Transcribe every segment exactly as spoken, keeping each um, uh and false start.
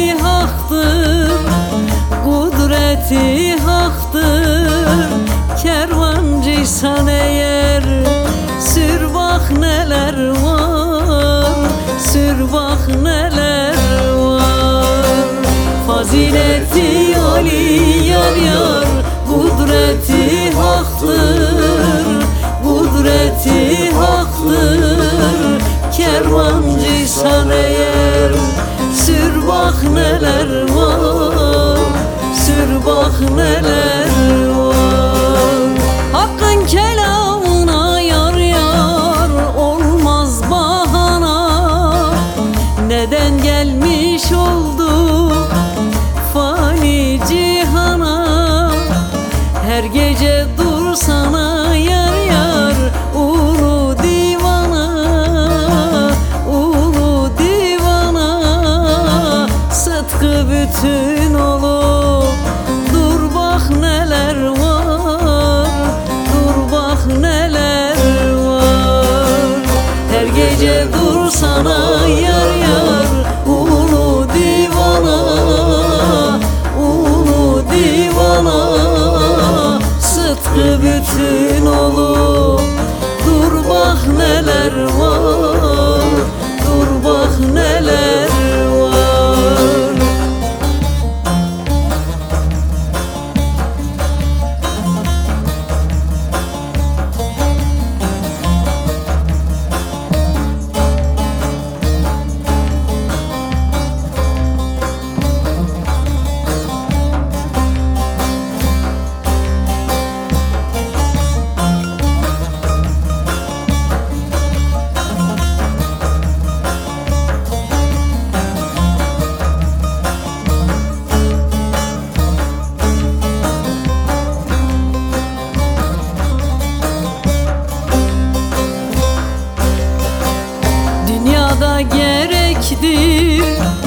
haktır, kudreti haktır. Kervancıysan eğer sür bak neler var, sür bak neler var. Fazileti Ali yar yar, kudreti haktır, kudreti haktır. Kervancıysan eğer sür bak neler var, sür bak neler var. Hakkın kelamına yar yar olmaz bahana. Neden gelmiş olduk fani cihana? Her gece dursana yar yar ulu divana, ulu divana. Sıtkı bütün olup dur bak neler var, dur bak neler var. Her gece dursana yar yar ulu divana, ulu divana. Sıtkı bütün olup dur bak neler var, dur bak neler var. Dünyada gerektir,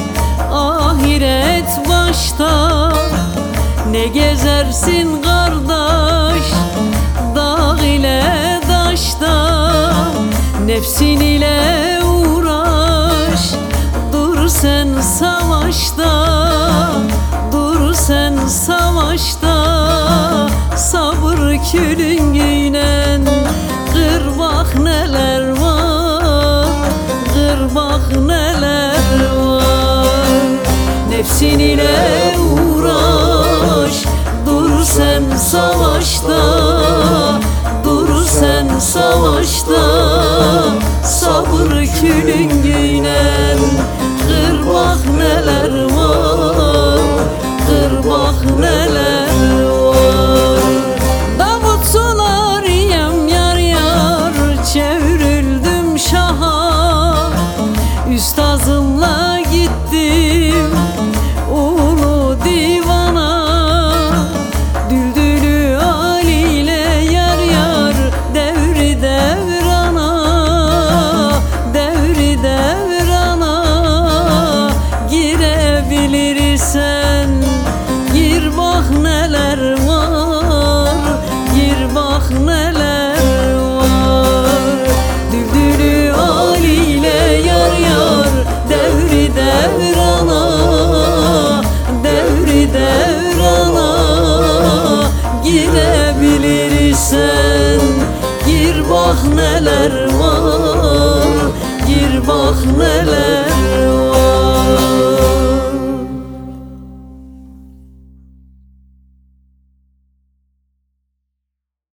ahiret başta. Ne gezersin kardeş dağ ile daşta? Nefsin ile uğraş, dur sen savaşta, dur sen savaşta. Sabır külüngüyle kır bak neler var, kır bak neler var. Nefsin ile uğraş, dur sen savaşta, dur sen savaşta. Sabır külüngüyle kır bak neler var, kır bak neler var. Davut sular yem yar yar, çevrildim şaha. Üstazımla gittim ulu divana. Düldülü Ali ile yar yar devri devrana, devri devrana. Girebilirsen gir bak neler var, gir bak neler var. Düldülü Ali ile yar yar devri devrana, devri devrana. Girebilirsen gir bak neler